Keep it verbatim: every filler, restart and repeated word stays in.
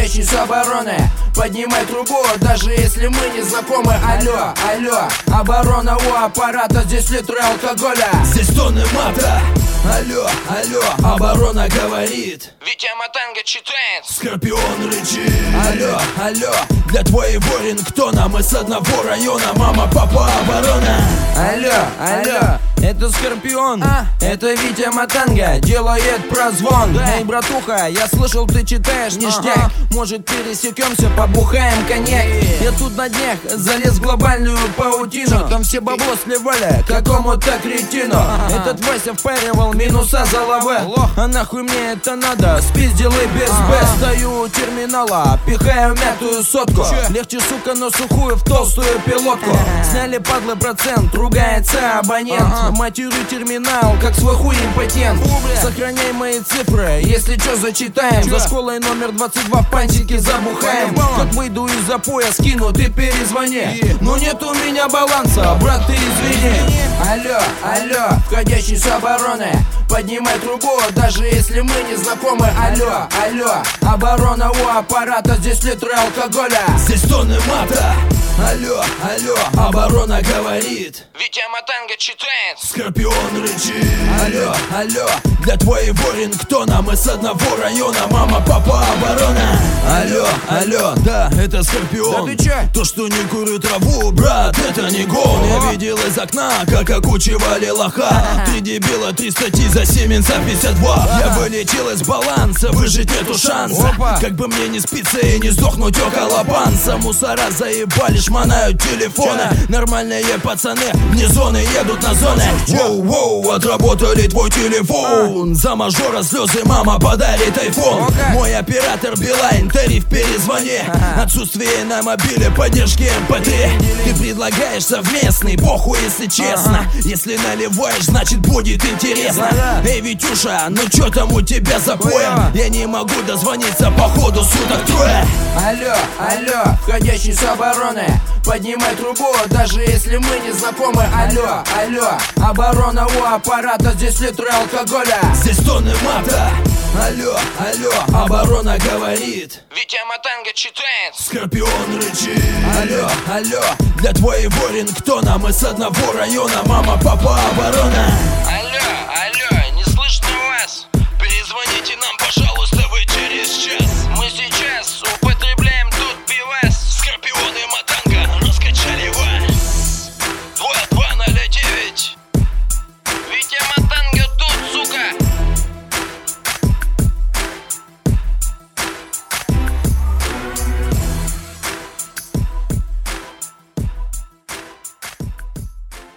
входящий с обороны. Поднимай трубу, даже если мы не знакомы. Алло, алло, оборона у аппарата, здесь литры алкоголя, здесь тонны мата. Алло, алло, оборона говорит. Витя Матанга читает. Скорпион рычит. Алло, алло, для твоего рингтона мы с одного района. Мама, папа, оборона. Алло, алло, это Скорпион, а? Это Витя Матанга делает прозвон. Да. Эй, братуха, я слышал, ты читаешь ништяк. Ага. Может, пересекемся, побухаем коньяк. Я тут на днях залез в глобальную паутину. Там все бабло сливали какому-то кретину. Ага. Этот Вася впаривал минуса за лаве. А нахуй мне это надо, спиздил и без ага. Б. Стою у терминала, пихаю мятую сотку. Че? Легче, сука, но сухую в толстую пилотку. Ага. Сняли, падлы, процент, ругается абонент. Ага. Матюрю терминал, как свой хуй импотент. Сохраняй мои цифры, если чё, зачитаем. Чё? За школой номер двадцать два в панчике забухаем. Как выйду из запоя, скину, ты перезвони. Yeah. Но нет у меня баланса, брат, ты извини. Алло, алло, входящий с обороны. Поднимай трубу, даже если мы не знакомы. Алло, алло, оборона у аппарата, здесь литры алкоголя, здесь тонны мата. Алло, алло, оборона говорит. Витя Матанга читает. Скорпион рычит. Алло, алло, для твоего рингтона мы с одного района. Мама, папа, оборона. Алло, алло, да, это Скорпион. Да ты чё? То, что не курю траву, брат, это не гон. Я видел из окна, как окучивали лоха. Три дебила, три статьи за семенца пятьдесят два. Я вылетел из баланса, выжить нету шанса. Опа. Как бы мне не спиться и не сдохнуть около банса. Мусора заебали, шмонают телефоны. Че? Нормальные пацаны вне зоны едут на зоны. Воу-воу, отработали твой телефон. а. За мажора слезы, мама подарит айфон. Okay. Мой оператор Билайн, тариф перезвони. ага. Отсутствие на мобиле, поддержки эм пэ три. Ты предлагаешь совместный, похуй, если честно. ага. Если наливаешь, значит будет интересно. ага. Эй, Витюша, ну чё там у тебя за поем? Я не могу дозвониться, походу суток трое. Алло, алло, входящий с обороны. Поднимай трубу, даже если мы не знакомы. Алло, алло, оборона у аппарата, здесь литры алкоголя, здесь тонны мата. Алло, алло, оборона говорит. Витя Матанга читает. Скорпион рычит. Алло, алло, для твоего рингтона мы с одного района. Мама, папа, оборона. Алло, алло, не слышно вас? Перезвоните нам, пожалуйста, вы через час.